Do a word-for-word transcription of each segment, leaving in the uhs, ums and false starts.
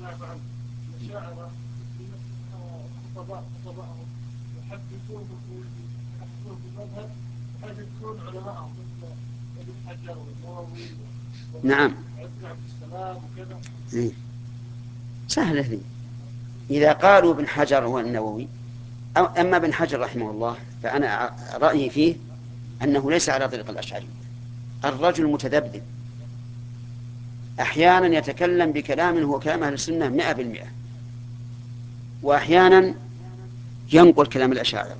الأشاعرة خطباء خطباءهم يحدثون يحدثون بالمذهب يحدثون علماءهم مثل ابن حجر والنووي نعم وعبد السلام وكذا. إيه. سهلة لي إذا قالوا ابن حجر والنووي. أما ابن حجر رحمه الله فأنا رأيي فيه أنه ليس على طريق الأشعري. الرجل متذبذب، أحيانا يتكلم بكلام هو كلام أهل السنة مئة بالمئة، وأحيانا ينقل كلام الأشاعرة.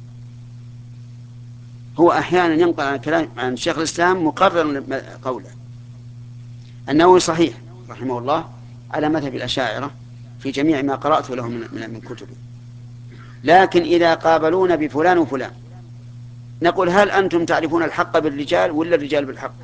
هو أحيانا ينقل عن كلام عن شيخ الإسلام مقرر قوله. النووي صحيح رحمه الله على مذهب الأشاعرة في جميع ما قرأته له من, من, من كتبه. لكن إذا قابلون بفلان وفلان نقول هل أنتم تعرفون الحق بالرجال ولا الرجال بالحق؟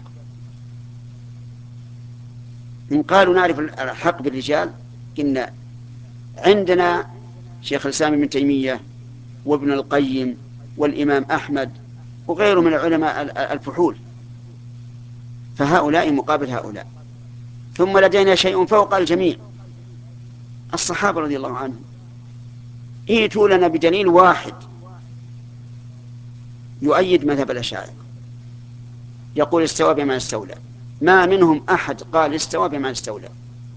إن قالوا نعرف الحق بالرجال قلنا عندنا شيخ الإسلام ابن تيمية وابن القيم والإمام أحمد وغيره من العلماء الفحول، فهؤلاء مقابل هؤلاء. ثم لدينا شيء فوق الجميع، الصحابة رضي الله عنهم. ائتوا لنا بدليل واحد يؤيد مذهب الأشاعرة يقول استوى بما استولى. ما منهم أحد قال استوى بما استولى،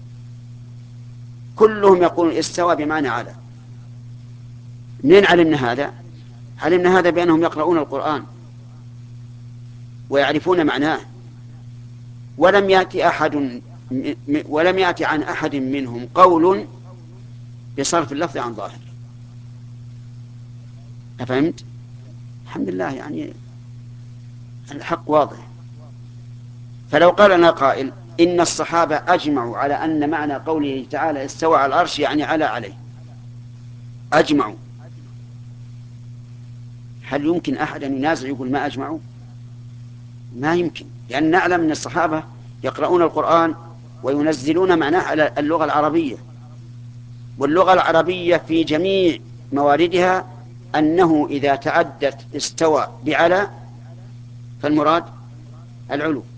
كلهم يقولون استوى بمعنى على. منين علمنا هذا؟ علمنا هذا بأنهم يقرؤون القرآن ويعرفون معناه، ولم يأتي أحد ولم يأتي عن أحد منهم قول بصرف اللفظ عن ظاهر. أفهمت؟ الحمد لله، يعني الحق واضح. فلو قال لنا قائل إن الصحابة أجمعوا على أن معنى قوله تعالى استوى على العرش يعني على عليه، أجمعوا، هل يمكن أحد أن ينازع يقول ما أجمعوا؟ ما يمكن، لأن نعلم أن الصحابة يقرؤون القرآن وينزلون معناه على اللغة العربية، واللغة العربية في جميع مواردها أنه إذا تعدت استوى بعلى فالمراد العلو،